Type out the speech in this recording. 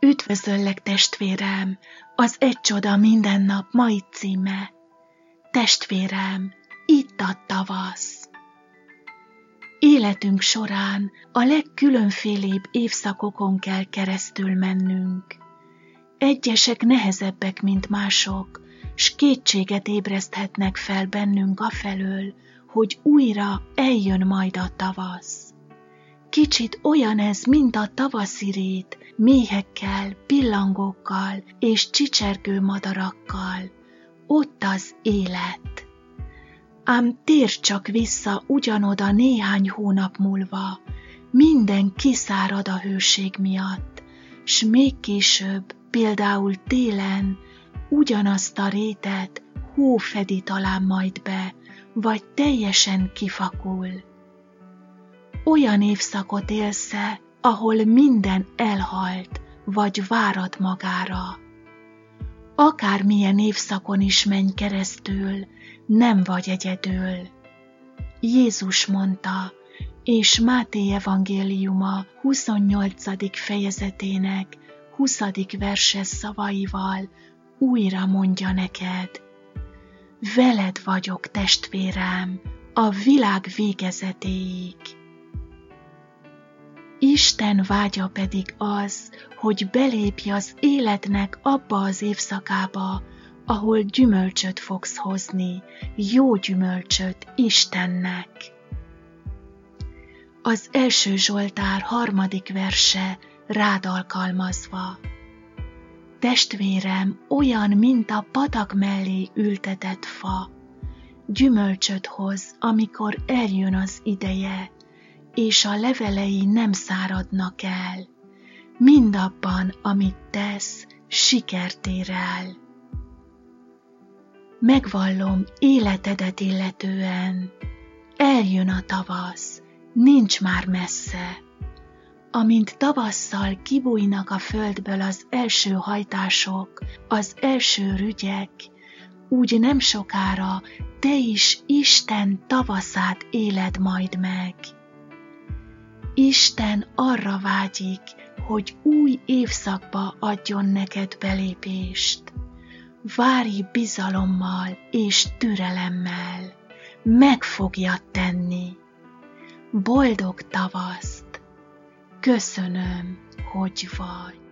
Üdvözöllek, testvérem, az Egy csoda minden nap mai címe. Testvérem, itt a tavasz. Életünk során a legkülönfélébb évszakokon kell keresztül mennünk. Egyesek nehezebbek, mint mások, s kétséget ébreszthetnek fel bennünk afelől, hogy újra eljön majd a tavasz. Kicsit olyan ez, mint a tavaszi rét, méhekkel, pillangókkal és csicsergő madarakkal. Ott az élet. Ám térj csak vissza ugyanoda néhány hónap múlva, minden kiszárad a hőség miatt, s még később, például télen, ugyanazt a rétet hó fedi talán majd be, vagy teljesen kifakul. Olyan évszakot élsz-e, ahol minden elhalt, vagy várat magára. Akármilyen évszakon is menj keresztül, nem vagy egyedül. Jézus mondta, és Máté evangéliuma 28. fejezetének 20. verse szavaival újra mondja neked: veled vagyok, testvérem, a világ végezetéig. Isten vágya pedig az, hogy belépj az életnek abba az évszakába, ahol gyümölcsöt fogsz hozni, jó gyümölcsöt Istennek. Az első Zsoltár 3. verse rád alkalmazva: testvérem olyan, mint a patak mellé ültetett fa, gyümölcsöt hoz, amikor eljön az ideje, és a levelei nem száradnak el. Mindabban, amit tesz, sikert ér el. Megvallom életedet illetően, eljön a tavasz, nincs már messze. Amint tavasszal kibújnak a földből az első hajtások, az első rügyek, úgy nem sokára te is Isten tavaszát éled majd meg. Isten arra vágyik, hogy új évszakba adjon neked belépést. Várj bizalommal és türelemmel, meg fogja tenni. Boldog tavaszt! Köszönöm, hogy vagy.